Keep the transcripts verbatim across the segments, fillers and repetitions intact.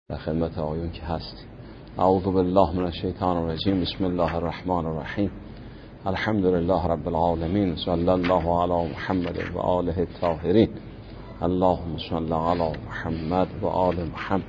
در خدمت آقایون که هستیم. اعوذ بالله من الشیطان الرجیم. بسم الله الرحمن الرحیم. الحمد لله رب العالمین. صلی الله علی محمد و آله الطاهرین. اللهم صل علی محمد و آل محمد.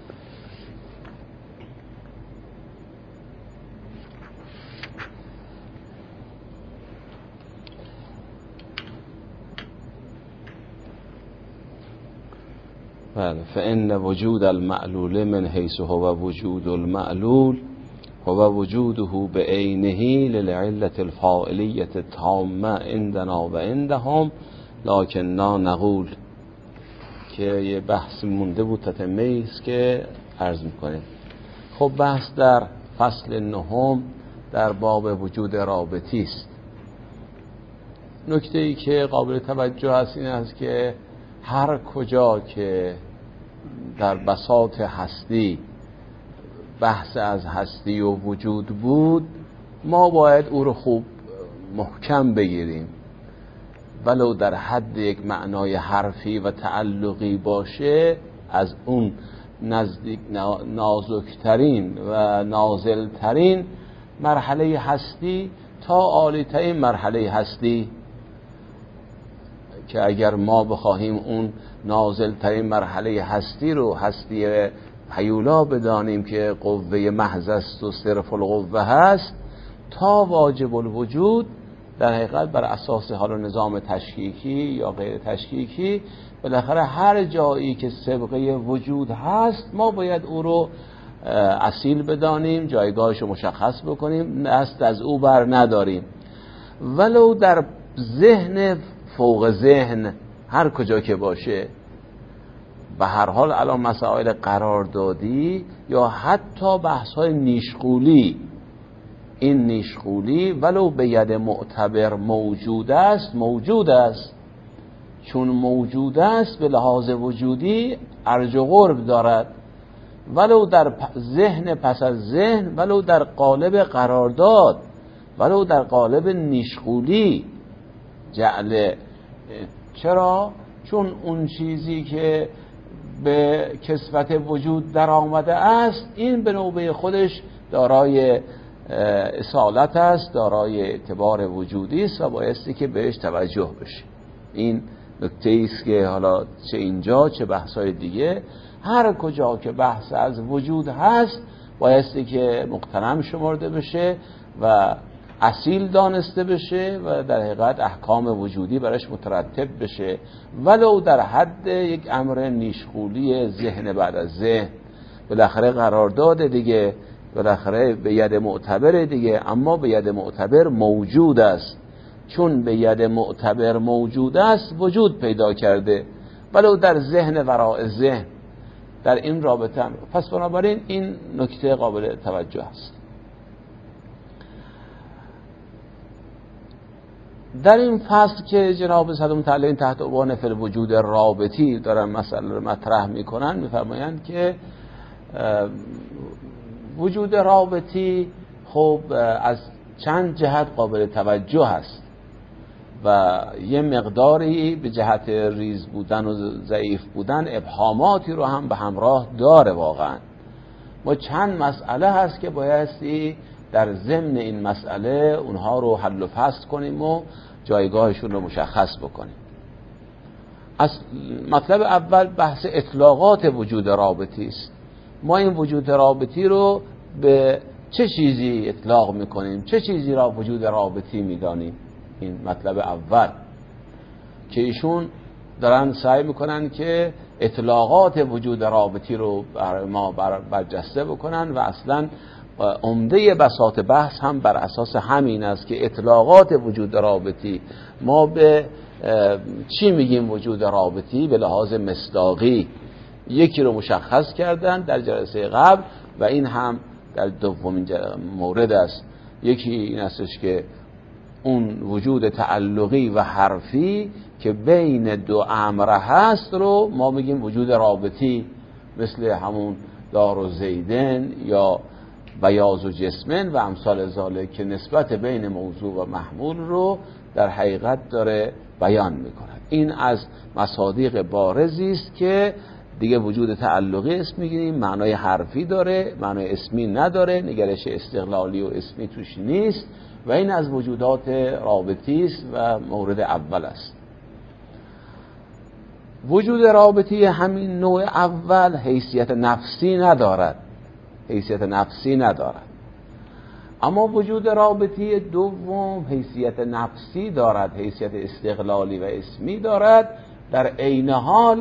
بله. فإن وجود المعلول من حيث هو وجود المعلول هو وجوده بعینه للعلة الفاعلیة التامة عندنا و عندهم لكننا نقول که یه بحث مونده بود تتمه است که عرض میکنیم. خب بحث در فصل نهم در باب وجود رابطی است. نکته ای که قابل توجه است این است که هر کجا که در بساط هستی بحث از هستی و وجود بود ما باید او رو خوب محکم بگیریم، ولو در حد یک معنای حرفی و تعلقی باشه از اون نزدیک نازکترین و نازلترین مرحله هستی تا عالیترین مرحله هستی، که اگر ما بخواهیم اون نازلترین مرحله هستی رو هستی هیولا بدانیم که قوه محض است و صرف القوه هست، تا واجب الوجود در حقیقت بر اساس حالا نظام تشکیکی یا غیر تشکیکی بالاخره هر جایی که سابقه وجود هست ما باید او رو اصیل بدانیم، جایگاهش رو مشخص بکنیم، دست از او بر نداریم. ولو در ذهن فوق ذهن هر کجا که باشه، به هر حال الان مسائل قراردادی یا حتی بحث‌های نیشغولی، این نیشغولی ولو به ید معتبر موجود است موجود است چون موجود است به لحاظ وجودی ارج و قرب دارد، ولو در ذهن پس از ذهن، ولو در قالب قرارداد، ولو در قالب نیشغولی جعل. چرا؟ چون اون چیزی که به کسوت وجود در آمده است این به نوبه خودش دارای اصالت است، دارای اعتبار وجودی است و بایستی که بهش توجه بشه. این نکته است که حالا چه اینجا چه بحث‌های دیگه هر کجا که بحث از وجود هست بایستی که مقتنم شمرده بشه و اصیل دانسته بشه و در حقیقت احکام وجودی براش مترتب بشه، ولو در حد یک امر نیشغولی ذهن بعد از ذهن. بالاخره قرارداد دیگه، بالاخره به ید معتبر دیگه، اما به ید معتبر موجود است. چون به ید معتبر موجود است وجود پیدا کرده، ولو در ذهن وراء ذهن در این رابطه هم. پس بنابراین این نکته قابل توجه است. در این فصل که جناب صدر متعلق تحت عنوان فی الوجود رابطی دارن مسئله رو مطرح میکنن، میفرمایند که وجود رابطی خب از چند جهت قابل توجه است و یه مقداری به جهت ریز بودن و ضعیف بودن ابهاماتی رو هم به همراه داره. واقعا ما چند مسئله هست که بایستی در ضمن این مسئله اونها رو حل و فصل کنیم و جایگاهشون رو مشخص بکنیم. از مطلب اول بحث اطلاقات وجود رابطی است. ما این وجود رابطی رو به چه چیزی اطلاق میکنیم، چه چیزی را وجود رابطی میدانیم؟ این مطلب اول که ایشون دارن سعی میکنن که اطلاقات وجود رابطی رو بر ما برجسته بکنن و اصلا عمده بساط بحث هم بر اساس همین است که اطلاقات وجود رابطی، ما به چی میگیم وجود رابطی به لحاظ مصداقی. یکی رو مشخص کردن در جلسه قبل و این هم در دومین مورد است. یکی این استش که اون وجود تعلقی و حرفی که بین دو امر هست رو ما میگیم وجود رابطی، مثل همون دار و زیدن یا بیاض و جسمن و امثال ذالک که نسبت بین موضوع و محمول رو در حقیقت داره بیان میکنه. این از مصادیق بارزی است که دیگه وجود تعلقی اسم میگیریم، معنای حرفی داره، معنای اسمی نداره، نگرش استقلالی و اسمی توش نیست و این از وجودات رابطی است و مورد اول است. وجود رابطی همین نوع اول حیثیت نفسی ندارد، حیثیت نفسی ندارد، اما وجود رابطی دوم حیثیت نفسی دارد، حیثیت استقلالی و اسمی دارد. در عین حال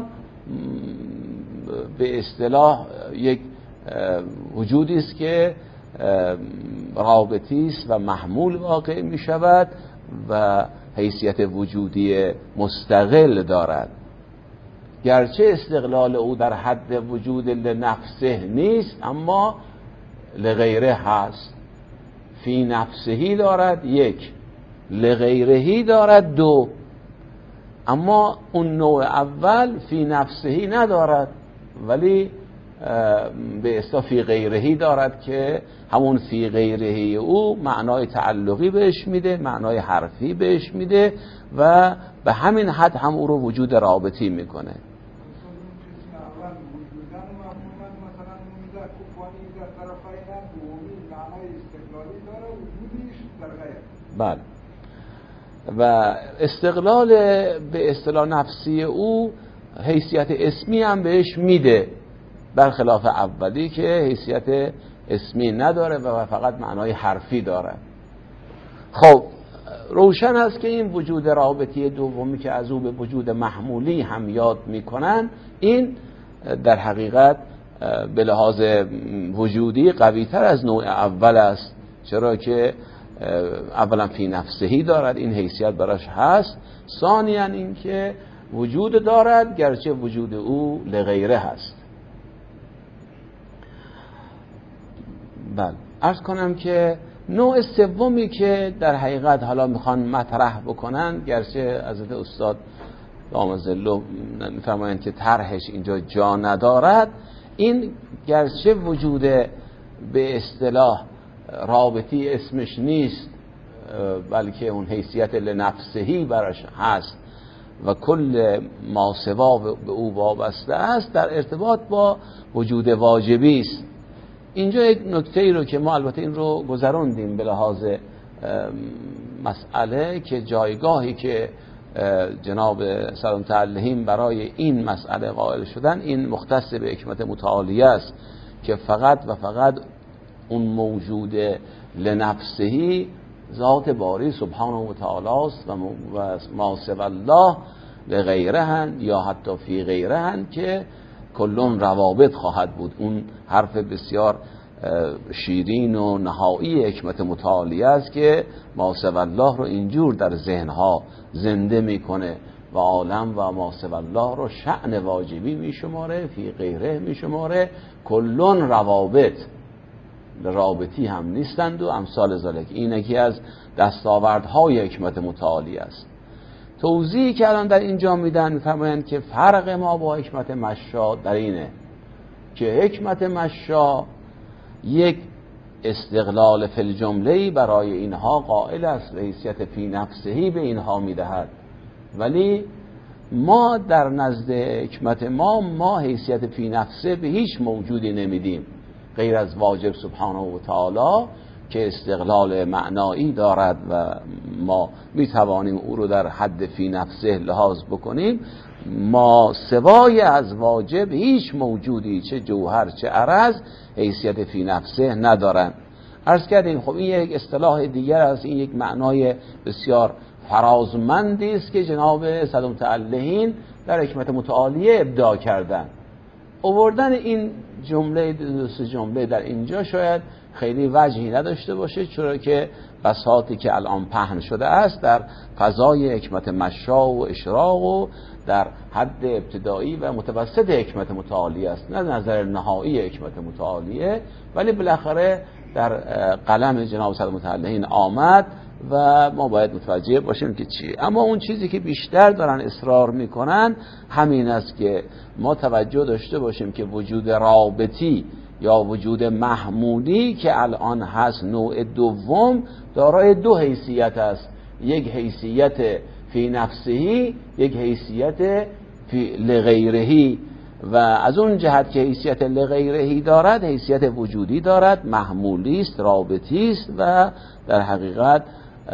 به اصطلاح یک وجودی است که رابطی است و محمول واقع می شود و حیثیت وجودی مستقل دارد. گرچه استقلال او در حد وجود لنفسه نیست اما لغیره هست. فی نفسهی دارد یک، لغیرهی دارد دو، اما اون نوع اول فی نفسهی ندارد ولی به اصطلاح فی غیرهی دارد که همون فی غیرهی او معنای تعلقی بهش میده، معنای حرفی بهش میده و به همین حد هم او رو وجود رابطی میکنه. بله، و استقلال به اصطلاح نفسی او حیثیت اسمی هم بهش میده، برخلاف اولی که حیثیت اسمی نداره و فقط معنای حرفی داره. خب روشن است که این وجود رابطی دومی که از او به وجود محمولی هم یاد میکنن، این در حقیقت به لحاظ وجودی قوی تر از نوع اول است، چرا که اولا فی نفسهی دارد، این حیثیت براش هست. ثانیاً این که وجود دارد گرچه وجود او لغیره هست. بله، عرض کنم که نوع سومی که در حقیقت حالا میخوان مطرح بکنن، گرچه حضرت استاد دام ظله میفرمایند که طرحش اینجا جا ندارد، این گرچه وجود به اصطلاح رابطی اسمش نیست بلکه اون حیثیت لنفسهی براش هست و کل ما سوا به او وابسته است، در ارتباط با وجود واجبی است. اینجا یک نکته ای رو که ما البته این رو گذروندیم به لحاظ مسئله، که جایگاهی که جناب سلام تعالیهم برای این مسئله قائل شدن، این مختص به حکمت متعالیه است که فقط و فقط اون موجود لنفسهی ذات باری سبحانه و تعالی است و ما سوی الله لغیرهن یا حتی فی غیرهن که کلون روابط خواهد بود. اون حرف بسیار شیرین و نهایی حکمت متعالیه است که ما سوی الله رو اینجور در ذهنها زنده میکنه و عالم و ما سوی الله رو شأن واجبی میشماره، فی غیره میشماره، کلون روابط رابطی هم نیستند و امثال ذالک. این یکی از دستاوردهای حکمت متعالی است. توضیحی که الان در اینجا میدن میفرمایند که فرق ما با حکمت مشا در اینه که حکمت مشا یک استقلال فی الجمله برای اینها قائل است و حیثیت فی نفسهی به اینها میدهد، ولی ما در نزد حکمت ما ما حیثیت فی نفسه به هیچ موجودی نمیدیم غیر از واجب سبحانه و تعالی که استقلال معنایی دارد و ما میتوانیم او رو در حد فی نفسه لحاظ بکنیم. ما سوای از واجب هیچ موجودی چه جوهر چه عرض حیثیت فی نفسه ندارن. عرض کردیم خب این یک اصطلاح دیگر است، این یک معنای بسیار فرازمندی است که جناب سلام تعالیهم در حکمت متعالیه ابداع کردن. آوردن این جمله دو سه جمله در اینجا شاید خیلی وجهی نداشته باشه، چرا که بساطی که الان پهن شده است در فضای حکمت مشا و اشراق و در حد ابتدایی و متوسط حکمت متعالی است، نه نظر نهایی حکمت متعالیه، ولی بالاخره در قلم جناب سلام تعالیهم آمد و ما باید متوجه باشیم که چی. اما اون چیزی که بیشتر دارن اصرار میکنن همین است که ما توجه داشته باشیم که وجود رابطی یا وجود محمولی که الان هست نوع دوم دارای دو حیثیت است، یک حیثیت فی نفسهی، یک حیثیت فی لغیرهی. و از اون جهت که حیثیت لغیرهی دارد، حیثیت وجودی دارد، محمولی است، رابطی است و در حقیقت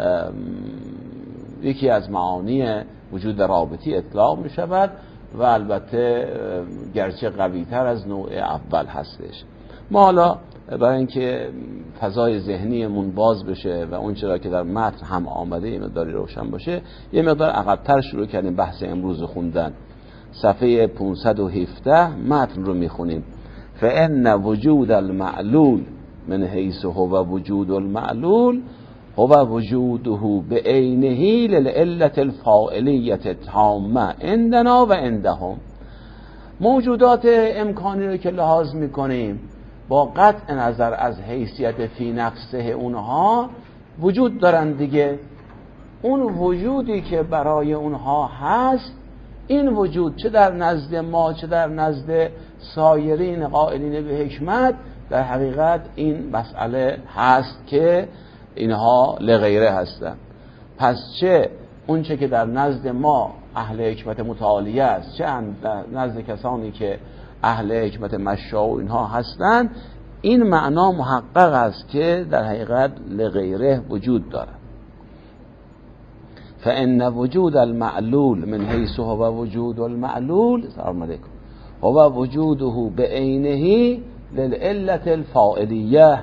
یکی از معانی وجود رابطی اطلاق می شود و البته گرچه قوی تر از نوع اول هستش. ما حالا برای اینکه فضای ذهنیمون باز بشه و اون چرا که در متن هم آمده یه مقداری روشن باشه، یه مقدار عقب‌تر شروع کردیم بحث امروز خوندن. صفحه پانصد و هفده متن رو میخونیم. فإن وجود المعلول من حیث هو وجود المعلول هو وجوده بعینه للعلة الفاعلیة التامة عندنا و عندهم. موجودات امکانی رو که لحاظ میکنیم با قطع نظر از حیثیت فی نفسه اونها وجود دارن دیگه. اون وجودی که برای اونها هست، این وجود چه در نزد ما چه در نزد سایرین قائلین به حکمت، در حقیقت این مسئله هست که اینها لغیره هستن. پس چه اون چه که در نزد ما اهل حکمت متعالیه است، چه نزد کسانی که اهل حکمت مشاء و اینها هستند، این معنا محقق است که در حقیقت لغیره وجود دارد. فإن وجود المعلول من حیث هو وجود المعلول هو وجوده بعینه للعلة الفاعلیة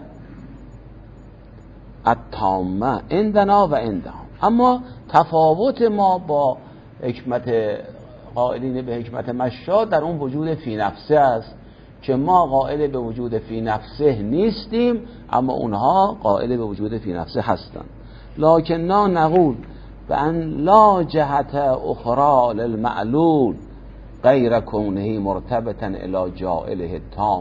التامة عندنا و عندهم. اما تفاوت ما با حکمت قائلین به حکمت مشاء در اون وجود فی نفسه است که ما قائل به وجود فی نفسه نیستیم، اما اونها قائل به وجود فی نفسه هستند. لکننا نقول بأن لا جهت اخرى للمعلول غیر کونه مرتبطا الی جائله التام.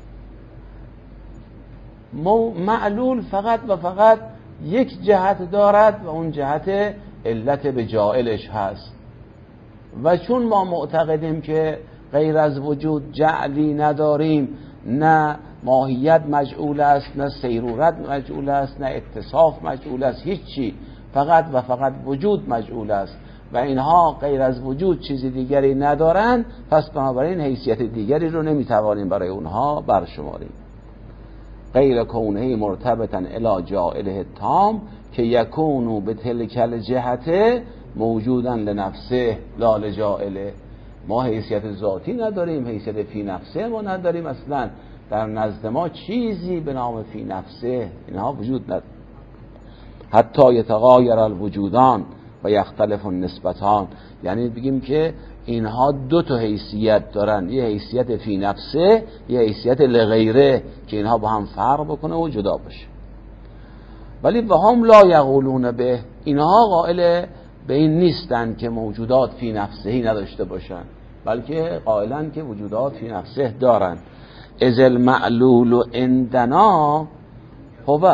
معلول فقط و فقط یک جهت دارد و اون جهت علت به جائلش هست، و چون ما معتقدیم که غیر از وجود جعلی نداریم، نه ماهیت مجعول است، نه سیرورت مجعول است، نه اتصاف مجعول است، هیچی، فقط و فقط وجود مجعول است و اینها غیر از وجود چیزی دیگری ندارند، پس بنابراین حیثیت دیگری رو نمیتوانیم برای اونها برشماریم. غیر کونه مرتبطا الی جائله التام که یکونو به تلک الجهت موجودا لنفسه لا لجائله. ما حیثیت ذاتی نداریم، حیثیت فی نفسه ما نداریم، اصلا در نزد ما چیزی به نام فی نفسه اینها وجود نداریم. حتی یتغایر الوجودان و یختلف النسبتان، یعنی بگیم که اینها دو تا حیثیت دارن، یه حیثیت فی نفسه، یه حیثیت لغیره که اینها با هم فرق بکنه و جدا باشه. ولی به هم لا یقولون به، اینها قائل به این نیستن که موجودات فی نفسهی نداشته باشن، بلکه قائلن که وجودات فی نفسه دارن. از المعلول عندنا هو،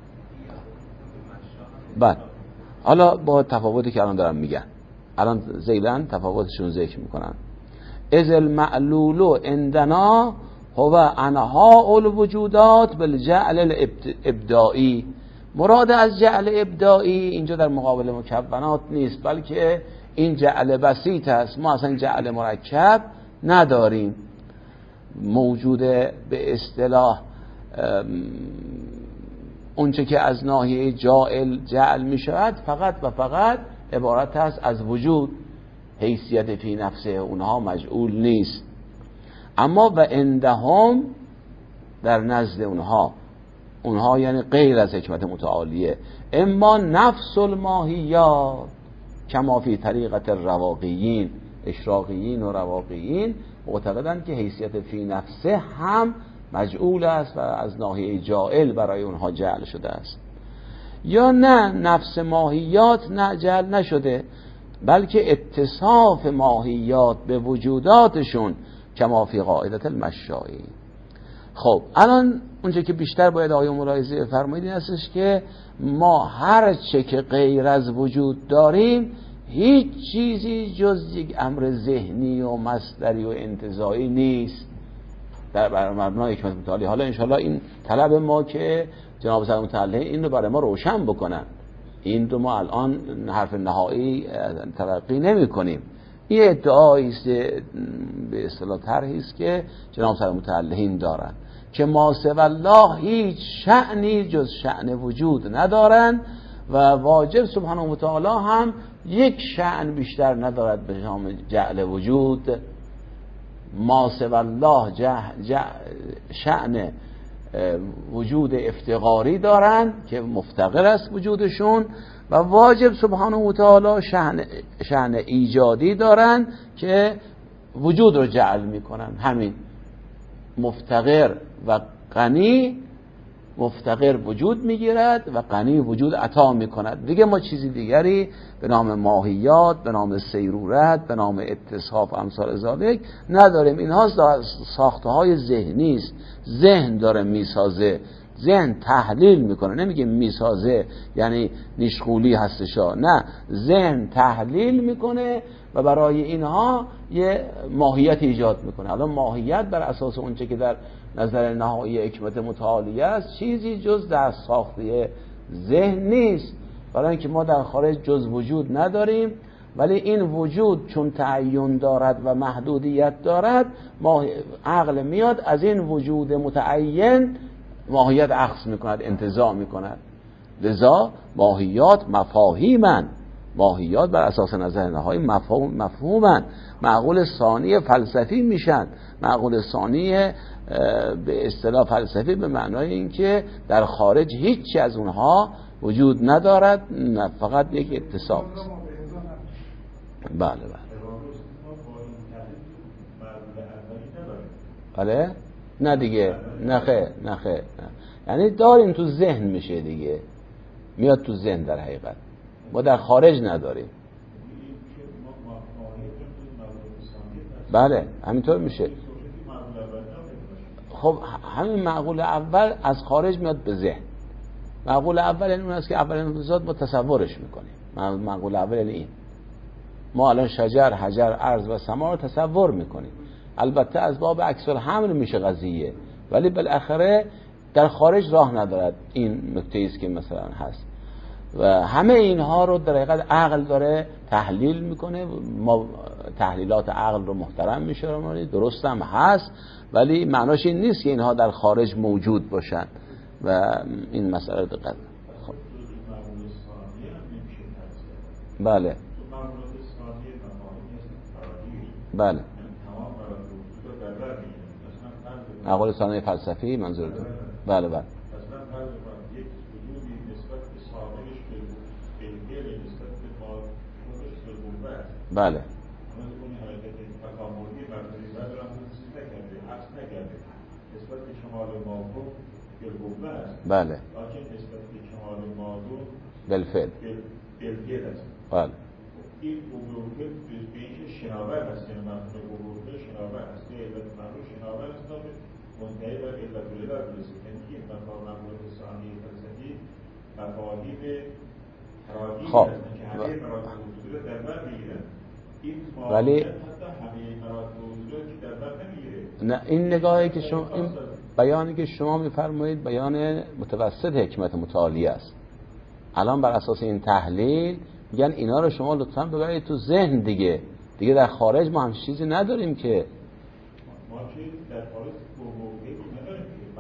بعد حالا با تفاوتی که الان دارم میگن، الان زیلن تفاوتشون ذکر میکنن. از المعلول عندنا هو انها الوجودات بالجعل الابدائی. مراد از جعل ابدائی اینجا در مقابل مکونات نیست، بلکه این جعل بسیط است. ما اصلا جعل مرکب نداریم. موجود به اصطلاح اونچه که از ناحیه جائل جعل می شود فقط و فقط عبارت است از وجود، حیثیت فی نفسه اونها مجعول نیست. اما و عندهم، در نزد اونها، اونها یعنی غیر از حکمت متعالیه، اما نفس الماهیات کما فی طریقت الرواقیین، اشراقیین و رواقیین معتقدند که حیثیت فی نفسه هم مجعول است و از ناحیه جائل برای اونها جعل شده است. یا نه نفس ماهیات نه جعل نشده، بلکه اتصاف ماهیات به وجوداتشون کما فی قاعدت المشائی. خب الان اونجا که بیشتر باید آیه ملاحظه فرمایید این هستش که ما هر چه که غیر از وجود داریم هیچ چیزی جز یک امر ذهنی و مصدری و انتزاعی نیست در مبنای حکمت متعالی. حالا انشاءالله این طلب ما که جناب سلام متعالی این رو برای ما روشن بکنن، این رو ما الان حرف نهایی تلقی نمی کنیم، این ادعایی است به اصطلاح طرحی است که جناب صاحب متعلقین دارن که ما سوی الله هیچ شأنی جز شأن وجود ندارن و واجب سبحانه و تعالی هم یک شأن بیشتر ندارد به نام جعل وجود. ما سوی الله شأن وجود افتقاری دارن که مفتقر است وجودشون و واجب سبحانه و تعالی شأن شأن ایجادی دارن که وجود رو جعل میکنن. همین مفتقر و غنی، مفتقر وجود میگیرد و غنی وجود عطا میکند. دیگه ما چیزی دیگری به نام ماهیات، به نام سیرورت، به نام اتصاف و امثال ذالک نداریم. اینها ساخته های ذهنی است. ذهن داره میسازه، ذهن تحلیل میکنه. نمیگه میسازه یعنی نیشخولی هستشا، نه، ذهن تحلیل میکنه و برای اینها یه ماهیت ایجاد میکنه. الان ماهیت بر اساس اونچه که در نظر نهایی حکمت متعالیه است چیزی جز در ساخته ذهن نیست، برای اینکه ما در خارج جز وجود نداریم، ولی این وجود چون تعین دارد و محدودیت دارد، ما عقل میاد از این وجود متعین ماهیت اخذ میکند، انتزاع میکند. لذا ماهیات مفاهیمن، ماهیات بر اساس نظر نهایی مفهوم مفهومن، معقول ثانی فلسفی میشن. معقول ثانی به اصطلاح فلسفی به معنای اینکه در خارج هیچی از اونها وجود ندارد، فقط یک اتصاف است. بله بله بله نه دیگه، نخه نخه یعنی داریم تو ذهن میشه دیگه، میاد تو ذهن در حقیقت، ما در خارج نداریم. بله همینطور میشه. خب همین معقول اول از خارج میاد به ذهن. معقول اول این اون است که اولین موضوعات ما تصورش میکنیم. معقول اول این ما الان شجر، حجر، ارض و سما رو تصور میکنیم. البته از باب عکس الحمل میشه قضیه، ولی بالاخره در خارج راه ندارد. این نکته است که مثلا هست و همه اینها رو در حقیقت عقل داره تحلیل میکنه. ما تحلیلات عقل رو محترم میشماریم، درست هم هست، ولی معناش این نیست که اینها در خارج موجود باشن و این مسئله دقت. خب بله بله معقول ثانی فلسفی منظور داره. بله بله بله بله بالفعل بله این بزرگه بهش شناور هست، یعنی مفهوم بزرگه شناور هست، یه علت مفهوم شناور هست که منتهی بر علت العلت برسید. یعنی این مفهوم مفهوم ثانی فلسفی مفاهیم تراجیحی هستند که همه مراتب وجود رو در بر میگیرن. این ولی حتی همه مراتب وجود که در بر نمیگیره. نه، این نگاهی که شما، این بیانی که شما میفرمایید بیان متوسط حکمت متعالی است. الان بر اساس این تحلیل میگن اینا رو شما لطفاً ببرید تو ذهن دیگه. دیگه در خارج ما همچین چیزی نداریم که. ما که در خارج موجودی نداریم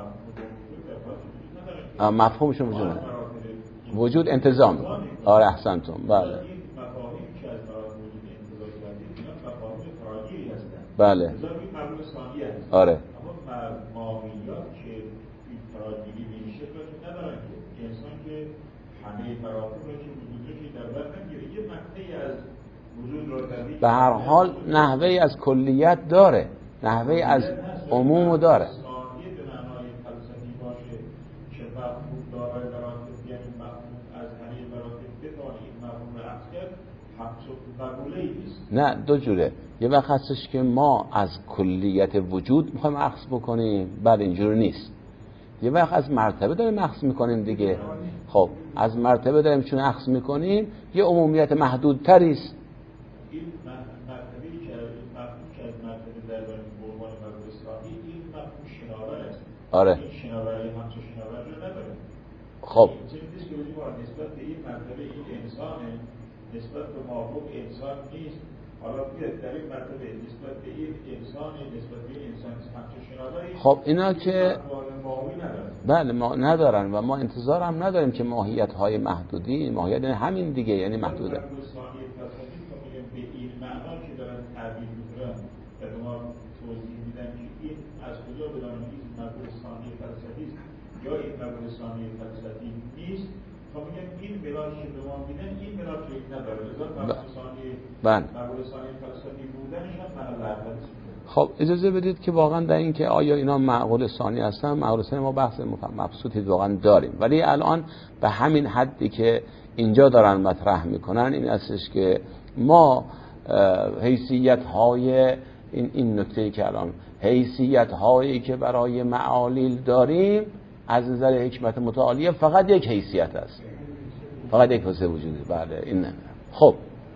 که مفهومش وجود نداره. وجود انتظام. آره احسنتم. بله. این مفاهیمی که از مراتب وجود انتظام کردید اینا مفاهیم تراجیحی هستند. بله. این مفهوم ثانی هست. آره. اما ماهیات که این تراجیحی به این شکل ندارن که انسان که همه مراتب رو که وجودش در بر نمیگیره، یه مقطعی از وجود رو در به هر حال نحوهی از کلیت داره، نحوهی از عموم داره. ثانیه به معنای فلسفی باشه که مفهوم داره مراتب، یعنی مفهوم از همه مراتب بتوانه این مفهوم رو عکس کرد، مقوله‌ای نیست. نه، دو جوره. یه وقت هستش که ما از کلیت وجود میخوایم اخذ بکنیم، بعد اینجور نیست. یه وقت از مرتبه داریم اخذ میکنیم دیگه. خب از مرتبه داریم چون اخذ میکنیم یه عمومیت محدودتری است. این مرتبه‌ای که مفهوم که از مرتبه در عنوان مفهوم اسلامی، این مفهوم شناور است. آره. این شناوری همچون شناور رو نداره. خب چیزی نیست که بگیم نسبت به این مرتبه این انسانه، نسبت به مافوق انسان نیست، حالا بیاد در این مرتبه نسبت به این انسان نسبت به این انسان همچه شناوری خب اینا که ماهی ندارن. بله ما ندارن و ما انتظار هم نداریم که ماهیت های محدودی ماهیت همین دیگه یعنی محدوده. به این معنا که دارن تعبیر میکنن و ما توضیح میدن که این از کجا بدانم این مبعوث ثانی فلسفی است یا این مبعوث ثانی فلسفی نیست. تا میگن این ملاک که به ما میدن این ملاک که نداره لذا مبعوث ثانی مبعوث ثانی فلسفی بودنش هم محل اول. خب اجازه بدید که واقعا در این که آیا اینا معقول ثانی هستن معقول ثانی ما بحث مبسوطی واقعا داریم، ولی الان به همین حدی که اینجا دارن مطرح میکنن این هستش که ما حیثیت های این این نکته که الان حیثیت هایی که برای معالیل داریم از نظر حکمت متعالیه فقط یک حیثیت است، فقط یک حیثیت وجودی. بله این نه. خب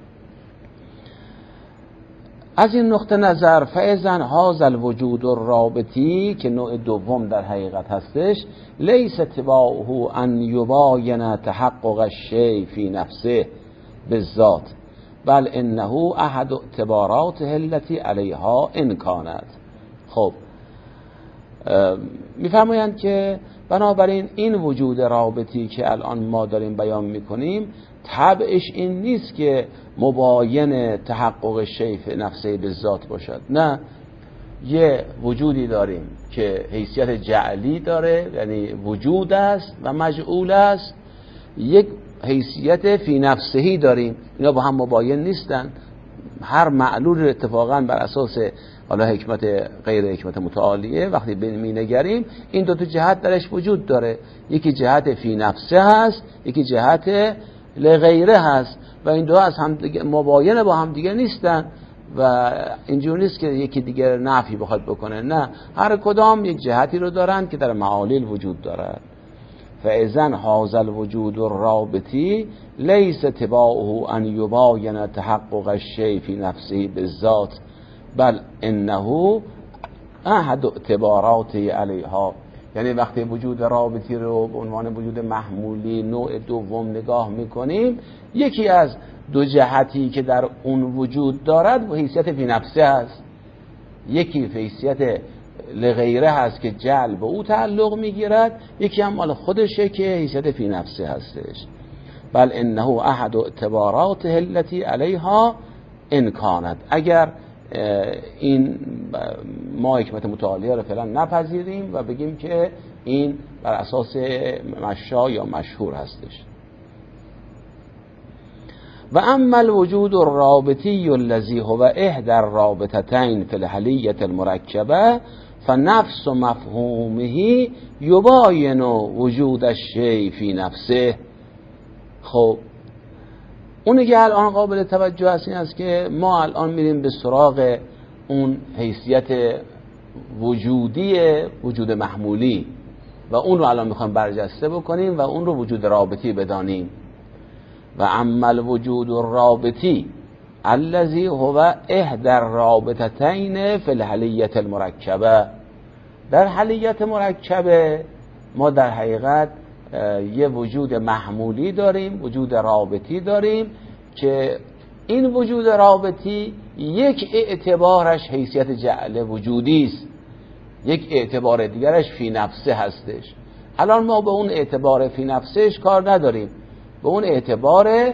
از این نقطه نظر فاذن هذا الوجود الرابطی که نوع دوم در حقیقت هستش لیس اتباعه ان یباین تحقق الشیء فی نفسه بالذات بل انه احد اعتباراته التي علیها ان کانت. خب میفرمایند که بنابراین این وجود رابطی که الان ما داریم بیان میکنیم طبعش این نیست که مباین تحقق شیء فی نفسه بالذات باشد، نه، یه وجودی داریم که حیثیت جعلی داره یعنی وجود است و مجعول است، یک حیثیت فی نفسهی داریم، اینا با هم مباین نیستن. هر معلول اتفاقا بر اساس حالا حکمت غیر حکمت متعالیه وقتی می‌نگریم این دو تا جهت درش وجود داره، یکی جهت فی نفسه هست یکی جهت لغیره هست و این دو از هم دیگه مباین با هم دیگه نیستن و اینجور نیست که یکی دیگه نفی بخواد بکنه، نه، هر کدام یک جهتی رو دارن که در معالیل وجود دارد. فاذن هذا الوجود الرابطی لیس اتباعه ان یباین تحقق الشیء فی نفسه بالذات بل انه احد اعتباراته علیها. یعنی وقتی وجود رابطی رو به عنوان وجود محمولی نوع دوم نگاه میکنیم یکی از دو جهتی که در اون وجود دارد و حیثیت فی نفسه هست، یکی حیثیت لغیره هست که جعل به او تعلق میگیرد، یکی هم مال خودشه که حیثیت فی نفسه هستش. بل انه احد اعتباراته التي علیها ان کانت. اگر این ما حکمت متعالیه رو فعلا نپذیریم و بگیم که این بر اساس مشا یا مشهور هستش. و اما الوجود الرابطی الذی هو احدى الرابطتين في الحلیة المرکبه فنفس مفهومه یباین وجود الشیء فی نفسه. خب اونی که الان قابل توجه هست این است که ما الان میریم به سراغ اون حیثیت وجودی وجود محمولی و اون رو الان میخوایم برجسته بکنیم و اون رو وجود رابطی بدانیم. و اما الوجود الرابطی الذی هو احدى الرابطتين فی الحلیة المرکبه. در حلیت مرکبه ما در حقیقت یه وجود محمولی داریم، وجود رابطی داریم که این وجود رابطی یک اعتبارش حیثیت جعل وجودی است، یک اعتبار دیگرش فی نفسه هستش. الان ما به اون اعتبار فی نفسهش کار نداریم، به اون اعتبار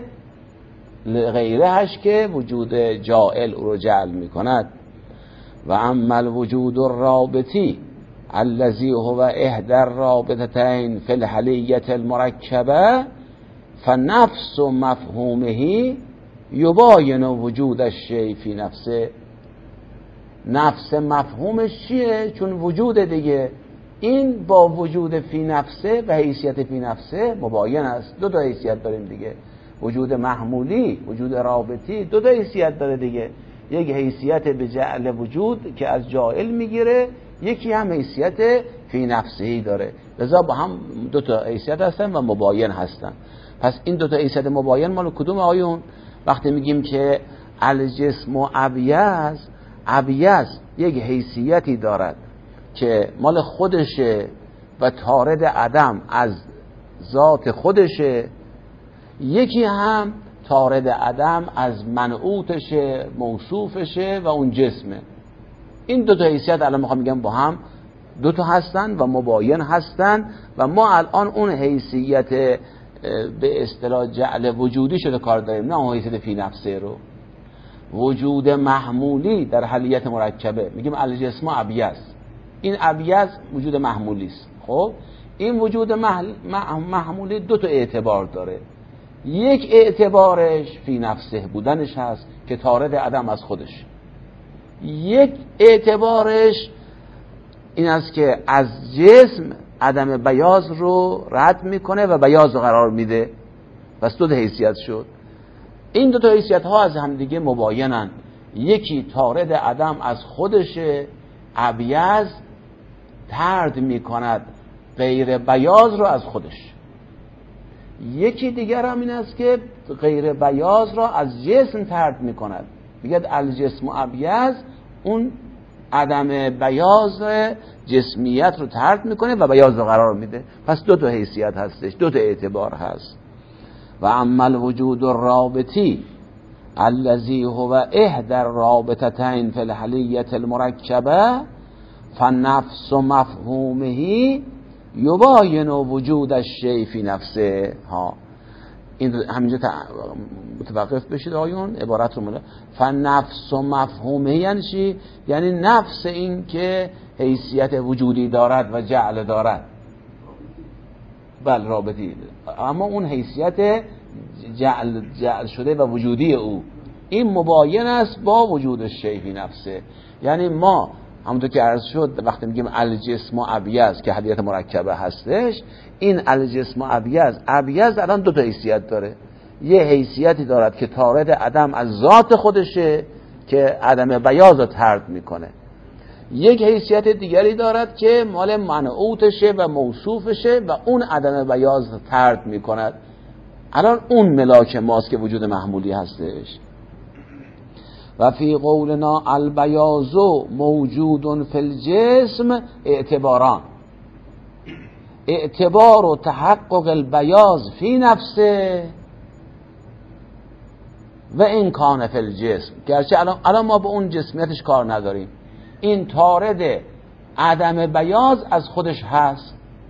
غیرهش که وجود جائل او رو جعل می کند. و اما الوجود الرابطی الذي هو احدى الرابطتين في الحلیة المرکبه فنفس مفهومه یباین وجود الشیء فی نفسه. نفس مفهومش چیه؟ چون وجود دیگه این با وجود فی نفسه و حیثیت فی نفسه مباین است. دو تا حیثیت داریم دیگه، وجود محمولی وجود رابطی دو تا حیثیت داره دیگه، یک حیثیت به جعل وجود که از جائل میگیره، یکی هم حیثیت فی نفسهی داره، لذا با هم دو تا حیثیت هستن و مباین هستن. پس این دو تا حیثیت مباین مال کدوم آیون؟ وقتی میگیم که الجسم و ابیض، ابیض یک حیثیتی دارد که مال خودشه و طارد عدم از ذات خودشه، یکی هم طارد عدم از منعوتشه، موصوفشه و اون جسمه. این دو تا حیثیت الان میخوام میگم با هم دو تا هستن و مباین هستن و ما الان اون حیثیت به اصطلاح جعل وجودی شده کار داریم، نه اون حیثیت فی نفسه رو. وجود محمولی در حلیت مرکبه میگیم الجسم ابیض، این ابیض وجود محمولی است. خب این وجود محل... محمولی دو تا اعتبار داره. یک اعتبارش فی نفسه بودنش هست که طارد عدم از خودش، یک اعتبارش این است که از جسم عدم بیاض رو رد میکنه و بیاض رو قرار میده. پس دو تا حیثیت شد. این دو تا حیثیت ها از هم دیگه مباینن. یکی طارد عدم از خودشه، ابیض طرد میکند غیر بیاض رو از خودش. یکی دیگر هم این است که غیر بیاض را از جسم طرد میکند، میگه الجسم ابیض، اون عدم بیاض جسمیت رو طرد میکنه و بیاض رو قرار میده. پس دو تا حیثیت هستش، دو تا اعتبار هست. و اما الوجود الرابطی الذي هو احدى الرابطتين في الحلیة المرکبه فالنفس مفهومه یباین وجود الشیء فی نفسه. ها این همینجا متوقف بشید آیون عبارت رو مله. فنفس و مفهومه یعنی چی؟ یعنی نفس این که حیثیت وجودی دارد و جعل دارد، بل رابطی، اما اون حیثیت جعل, جعل شده و وجودی او این مباین است با وجود الشیء فی نفسه. یعنی ما همونطور که عرض شد وقتی میگیم الجسم ابیض که حلیت مرکبه هستش، این الجسم ابیض ابیض الان دو تا حیثیت داره. یه حیثیتی دارد که طارد عدم از ذات خودشه که عدم بیاض رو طرد میکنه. یک حیثیت دیگری دارد که مال منعوتشه و موصوفشه و اون عدم بیاض رو طرد میکند. الان اون ملاک ماست که وجود محمولی هستش. و فی قولنا البیاض موجود فی الجسم اعتباران، اعتبار و تحقق البیاض فی نفسه و این کان فی الجسم، گرچه الان, الان ما به اون جسمیتش کار نداریم، این طارد عدم بیاض از خودش هست.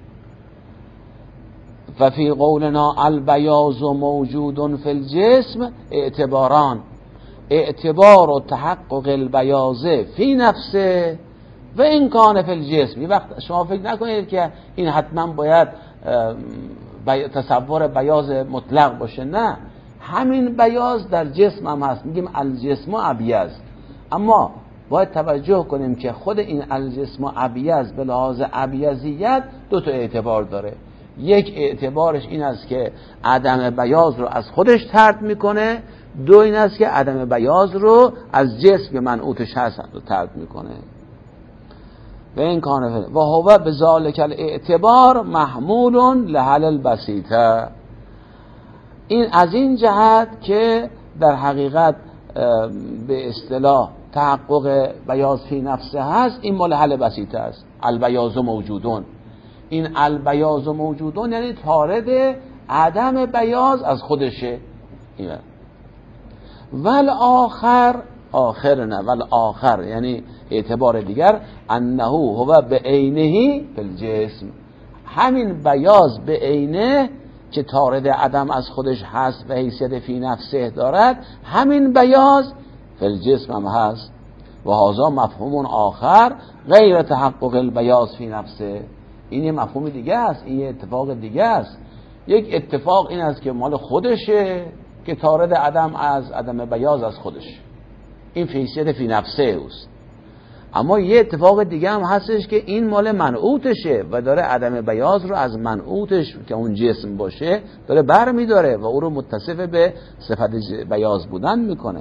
و فی قولنا البیاض موجود فی الجسم اعتباران، اعتبار و تحقق البیاضه فی نفسه و این کان فی الجسم. یه وقت شما فکر نکنید که این حتما باید بی... تصور بیاض مطلق باشه، نه، همین بیاض در جسم هم هست. میگیم الجسم ابیض، اما باید توجه کنیم که خود این الجسم ابیض به لحاظ ابیضیت دو تا اعتبار داره. یک اعتبارش این است که عدم بیاض رو از خودش طرد میکنه، دو این است که عدم بیاض رو از جسم که منعوتش هست رو طرد میکنه. و این کانه و هو بذالک الاعتبار محمول لحل البسیطه، این از این جهت که در حقیقت به اصطلاح تحقق بیاض فی نفسه هست، این مال حل بسیطه است. البیاض موجودون، این البیاض موجودون یعنی طارد عدم بیاض از خودشه. این ول آخر، آخر نه ول آخر یعنی اعتبار دیگر، انه هو به عینه فی الجسم، همین بیاض به عینه که طارد عدم از خودش هست و حیثیت فی نفسه دارد، همین بیاض فی الجسم هم هست. و هذا مفهوم آخر غیر تحقق البیاض فی نفسه، این یه مفهوم دیگه است، این یه اتفاق دیگه است. یک اتفاق این است که مال خودشه که طارد عدم از عدم بیاض از خودش، این حیثیت فی نفسه اوست. اما یه اتفاق دیگه هم هستش که این مال منعوتشه و داره عدم بیاض رو از منعوتش که اون جسم باشه داره بر میداره و او رو متصف به صفت بیاض بودن میکنه.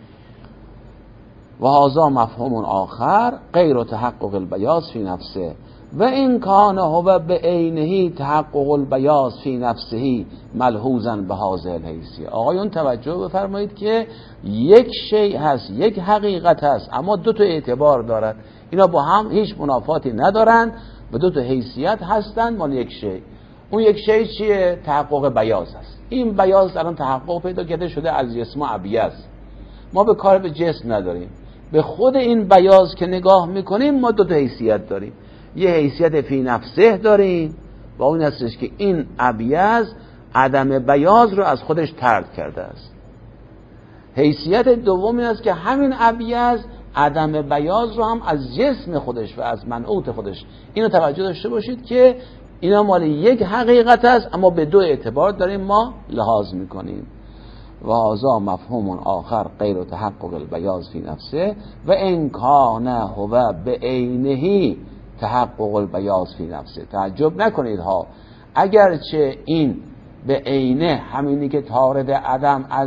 و هذا مفهوم آخر غیر تحقق البیاض فی نفسه و این کان هو به عینه تحقق البیاض فی نفسه ملحوظا به هذه الحیثیه. آقایون توجه بفرمایید که یک شیء هست، یک حقیقت هست، اما دو تا اعتبار دارد. اینا با هم هیچ منافاتی ندارن و دو تا حیثیت هستند مال یک شیء. اون یک شی چیه؟ تحقق بیاض است. این بیاض الان تحقق پیدا کرده شده از جسم و ابیض. ما به کار به جسم نداریم، به خود این بیاض که نگاه میکنیم ما دو تا حیثیت داریم. یه حیثیت فی نفسه داریم و اون هستش که این ابیض عدم بیاض رو از خودش طرد کرده است. حیثیت دوم این است که همین ابیض عدم بیاض رو هم از جسم خودش و از منعوت خودش. اینو توجه داشته باشید که اینا مال یک حقیقت است اما به دو اعتبار داریم ما لحاظ میکنیم. و هذا مفهوم آخر غیر تحقق البیاض فی نفسه و ان کان هو بعینه تحقق البیاض فی نفسه. تعجب نکنید ها، اگرچه این به عینه همینی که طارد عدم از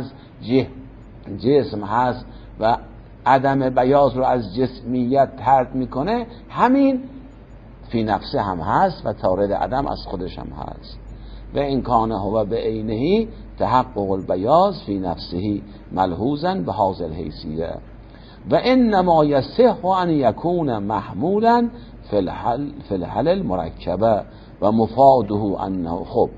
جسم هست و عدم بیاض رو از جسمیت طرد میکنه، همین فی نفسه هم هست و طارد عدم از خودش هم هست. و این کان هو به عینه تحقق البیاض فی نفسه ملحوظا به هذا الحیثیه و انما یصح ان یکون محمولا فی الحل فی الحل المرکبه و مفاده انه. خب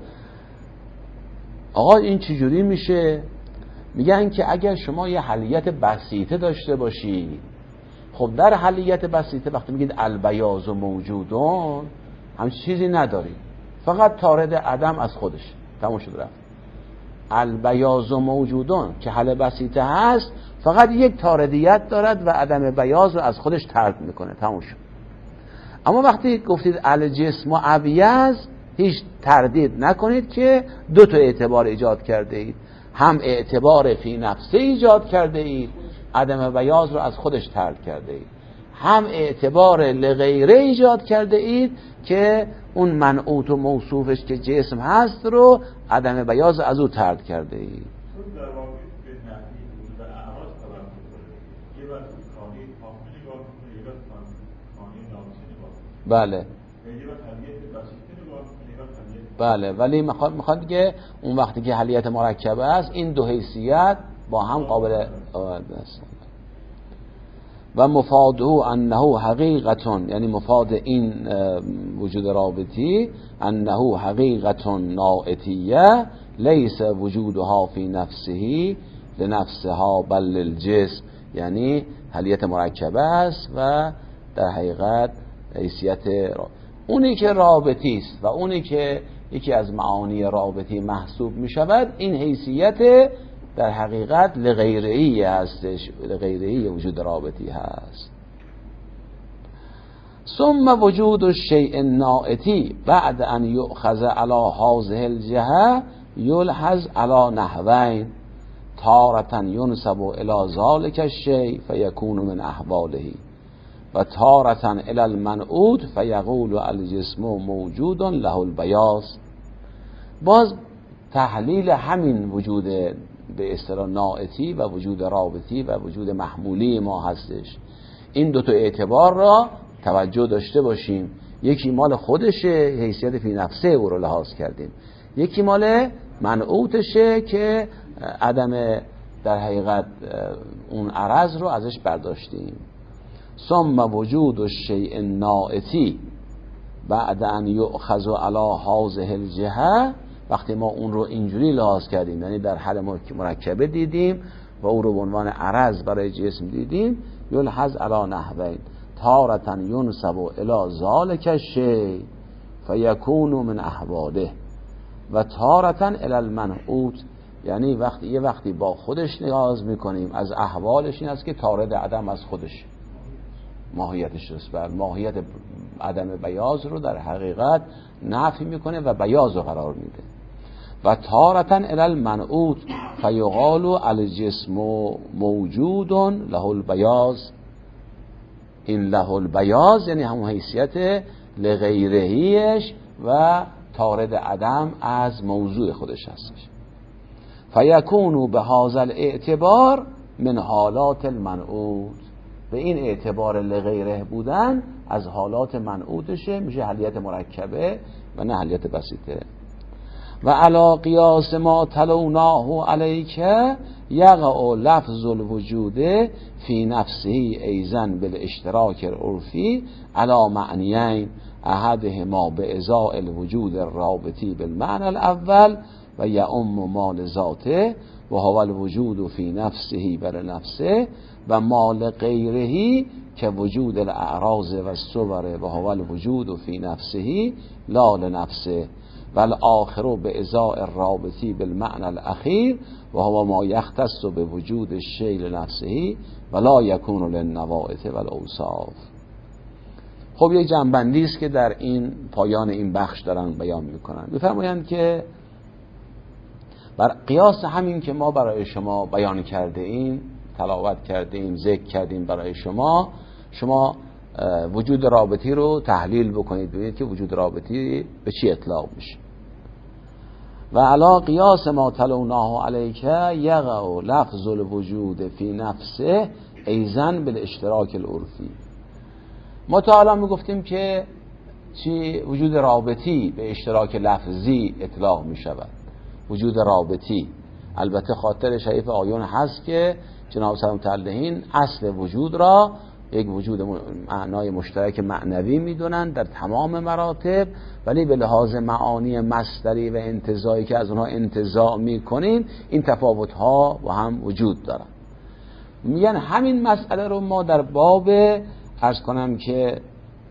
آقا این چجوری میشه؟ میگن که اگر شما یه حلیت بسیطه داشته باشی، خب در حلیت بسیطه وقتی میگید البیاض و موجودون همچین چیزی نداری، فقط طارد عدم از خودش، تموم شد رفت. البیاض و موجودون که حل بسیطه هست فقط یک طاردیت دارد و عدم بیاض رو از خودش طرد میکنه، تموم شد. اما وقتی گفتید الجسم و ابیض هیچ تردید نکنید که دو تا اعتبار ایجاد کرده اید، هم اعتبار فی نفسه ایجاد کرده اید، عدم بیاض رو از خودش طرد کرده اید، هم اعتبار لغیره ایجاد کرده اید که اون منعوت و موصوفش که جسم هست رو عدم بیاض از او طرد کرده اید. بله بله، ولی میخواد میخواد که اون وقتی که حلیت مرکبه است این دو حیثیت با هم قابل است. و مفاده انه حقیقتون، یعنی مفاد این وجود رابطی انه حقیقت نائتیه لیس وجودها فی نفسه لنفسها بل للجسم، یعنی حلیت مرکبه است و در حقیقت حیثیت را... اونی که رابطی است و اونی که یکی از معانی رابطی محسوب می شود، این حیثیت در حقیقت لغیره‌ای هستش، لغیره‌ای وجود رابطی هست. ثم وجود الشیء النائتی بعد ان یؤخذ علی هذه الجهه یلحظ علی نحوین تارة ینسب الی ذلک الشیء فیکون من احواله و تارة الی المنعوت فیقول الجسم موجود له البیاض. باز تحلیل همین وجود به اصطلاح نائتی و وجود رابطی و وجود محمولی ما هستش. این دو تا اعتبار را توجه داشته باشیم، یکی مال خودشه، حیثیت فی نفسه او رو لحاظ کردیم، یکی مال منعوتشه که عدم در حقیقت اون عرض رو ازش برداشتیم. ثم وجود الشیء النائتی بعد ان یؤخذ علی هذه الجهه، وقتی ما اون رو اینجوری لحاظ کردیم، یعنی در حل مرکبه دیدیم و اون رو به عنوان عرض برای جسم دیدیم، یلحظ علی نحوین تارة ینسب الی ذلک الشیء فیکون من احواله و تارة الی المنعوت، یعنی وقتی یه وقتی با خودش نیاز میکنیم از احوالش این است که طارد عدم از خودش ماهیتش است، بر ماهیت عدم بیاض رو در حقیقت نفی میکنه و بیاض رو قرار میده. و تارة الی المنعوت فیقال الجسم موجود له البیاض، این له البیاض یعنی همون حیثیت لغیرهیش و طارد عدم از موضوع خودش هستش. فیکون به هذا الاعتبار من حالات المنعوت، به این اعتبار لغیره بودن از حالات منعوتشه، میشه حلیت مرکبه و نه حلیت بسیطه. و علی قیاس ما تلوناه علیک یقع لفظ الوجود فی نفسه ایزن بالاشتراک العرفی علی معنیین احدهما به ازاء الوجود الرابطی بالمعنى الاول و یعم مال ذاته و هو الوجود فی نفسه بر نفسه و مال غیره که وجود الاعراض و الصور و هو الوجود فی نفسه لا لنفسه و الاخر به ازاء الرابطی بالمعنى الاخیر و هو ما یختص به وجود الشیء لنفسه و لا یکون للنوائط و الاوصاف. خب یک جنبندی است که در این پایان این بخش دارن بیان میکنن. میفرمایند که بر قیاس همین که ما برای شما بیان کرده ایم، تلاوت کرده ایم، ذکر کردیم برای شما، شما وجود رابطی رو تحلیل بکنید، ببینید که وجود رابطی به چی اطلاق میشه. و علا قیاس ما تلوناه علیک یقع لفظ الوجود فی نفسه ایزن بالاشتراک العرفی. ما تا الان میگفتیم که چی وجود رابطی به اشتراک لفظی اطلاق میشود. وجود رابطی البته خاطر شریف آیون هست که جناب سلام تعالیین اصل وجود را یک وجود معنای مشترک معنوی میدونن در تمام مراتب، ولی به لحاظ معانی مصدری و انتزاعی که از اونها انتزاع میکنیم این تفاوت ها و هم وجود دارن. میگن همین مسئله رو ما در باب عرض کنم که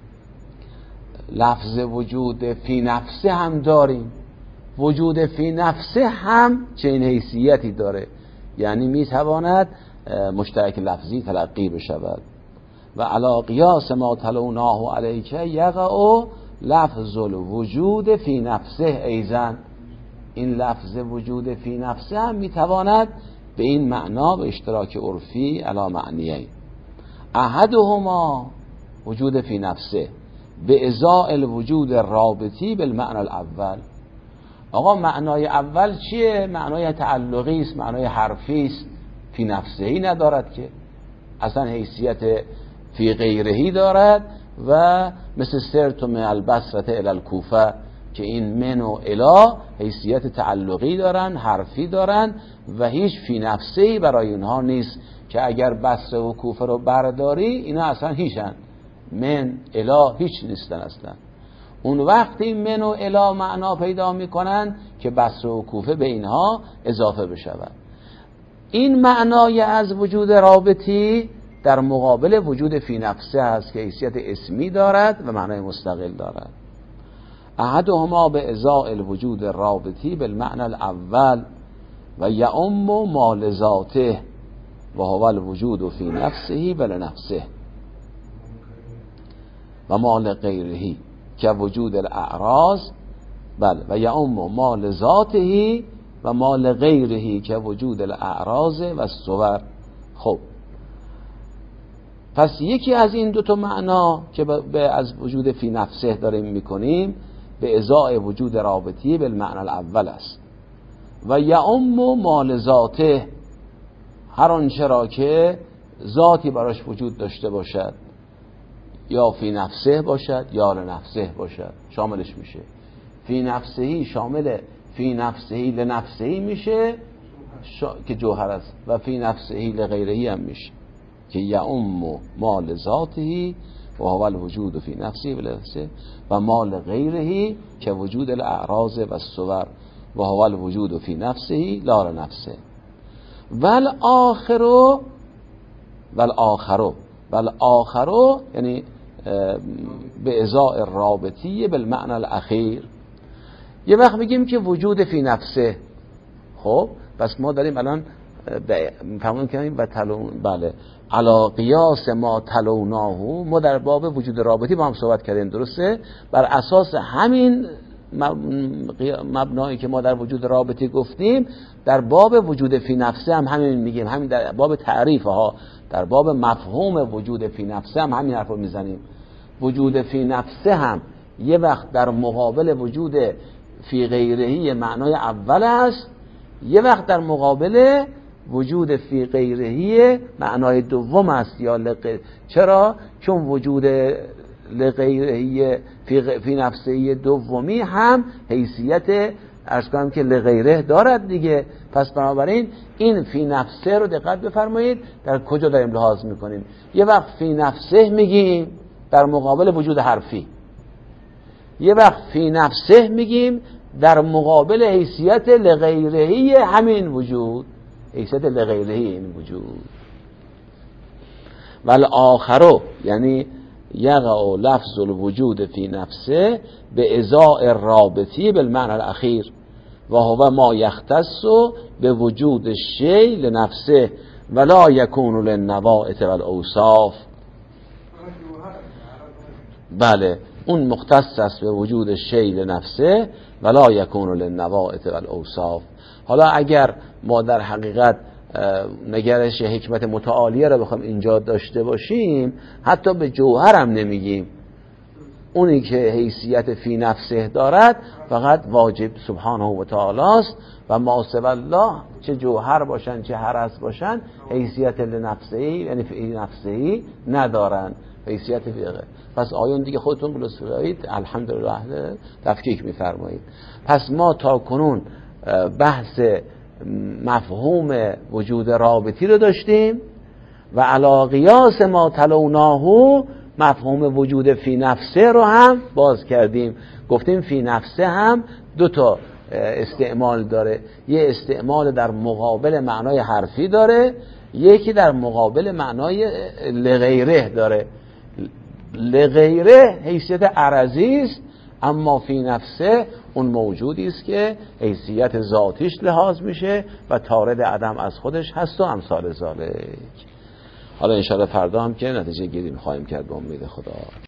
لفظ وجود فی نفسه هم داریم. وجود فی نفسه هم چنین حیثیتی داره، یعنی میتواند مشترک لفظی تلقی بشود. و علی قیاس ما تلوناه علیک یقع لفظ الوجود فی نفسه ایزن. این لفظ وجود فی نفسه هم میتواند به این معنا به اشتراک عرفی علی معنیین احدهما وجود فی نفسه به ازاء الوجود الرابطی بالمعنى الاول. آقا معنای اول چیه؟ معنای تعلقی است، معنای حرفی است، فی نفسهی ندارد که، اصلا حیثیت فی غیرهی دارد و مثل سرتم البصره الی الکوفه که این من و الا حیثیت تعلقی دارن، حرفی دارن و هیچ فی نفسهی برای اونها نیست که اگر بصره و کوفه رو برداری اینا اصلا هیچن، من الا هیچ نیستن اصلا. اون وقتی من و الا معنا پیدا میکنن که بصره و کوفه به اینها اضافه بشود. این معنای از وجود رابطی در مقابل وجود فی نفسه هست که حیثیت اسمی دارد و معنای مستقل دارد. احدهما به ازاء الوجود الرابطی بالمعنى الاول و یعم مال ذاته و هو الوجود فی نفسه بلنفسه و مال غیره که وجود الاعراض بله و یعم مال ذاته و مال غیره که وجود الاعراض و الصور. خب پس یکی از این دو تا معنا که به از وجود فی نفسه داریم میکنیم به ازاء وجود رابطی بالمعنى الاول است و یعم مال ذاته هر آنچه را که ذاتی براش وجود داشته باشد، یا فی نفسه باشد یا لنفسه باشد، شاملش میشه. فی نفسهی شامل فی نفسهی لنفسهی میشه شا... که جوهر است و فی نفسهی لغیرهی هم میشه که یعم مال ذاته و هو الوجود فی نفسه و لنفسه و مال غیرهی که وجود الاعراض و الصور و هو الوجود فی نفسه لا لنفسه. والآخر والآخر والآخر یعنی به ازاء الرابطی بالمعنى الاخیر. یه وقت میگیم که وجود فی نفسه، خب پس ما داریم الان فهمون کنیم و تلون بله علا قیاس ما تلوناه، ما در باب وجود رابطی با هم صحبت کردیم درسته؟ بر اساس همین مبنایی که ما در وجود رابطی گفتیم در باب وجود فی نفسه هم همین میگیم، همین در باب تعریف ها در باب مفهوم وجود فی نفسه هم همین حرف رو میزنیم. وجود فی نفسه هم یه وقت در مقابل وجود فی غیرهی معنای اول است، یه وقت در مقابل وجود فی غیرهی معنای دوم است یا لغیر. چرا؟ چون وجود لغیرهی فی, غ... فی نفسهی دومی هم حیثیت عرض کنم که لغیره دارد دیگه. پس بنابراین این فی نفسه رو دقت بفرمایید در کجا داریم لحاظ میکنیم. یه وقت فی نفسه میگیم در مقابل وجود حرفی، یه وقت فی نفسه میگیم در مقابل حیثیت لغیرهی همین وجود، حیثیت لغیرهی این وجود. والآخرو یعنی یقع لفظ الوجود فی نفسه به ازاء الرابطی بالمعنى الاخیر و هو ما یختص به وجود الشیء لنفسه ولا یکون للنواعت والاوصاف. بله اون مختص است به وجود شیء لنفسه ولا یکون للنواعت والاوصاف. حالا اگر ما در حقیقت نگرش حکمت متعالیه رو بخوام اینجا داشته باشیم، حتی به جوهر هم نمیگیم. اونی که حیثیت فی نفسه دارد فقط واجب سبحانه و تعالی است و ما سوی الله چه جوهر باشن چه هرس باشن حیثیت لنفسهی یعنی فی نفسهی ندارن، حیثیت فی غیر. پس آیون دیگه خودتون بلوسفرایید الحمدلله تفکیک میفرمایید. پس ما تا کنون بحث مفهوم وجود رابطی رو داشتیم و علی قیاس ما تلوناهو مفهوم وجود فی نفسه رو هم باز کردیم. گفتیم فی نفسه هم دو تا استعمال داره، یه استعمال در مقابل معنای حرفی داره، یکی در مقابل معنای لغیره داره. لغیره حیثیت عرضی است، اما فی نفسه اون موجودی است که حیثیت ذاتیش لحاظ میشه و طارد عدم از خودش هست و امثال ذالک. حالا انشاءالله فردا هم که نتیجه گیری میخواهیم کرد به امید خدا.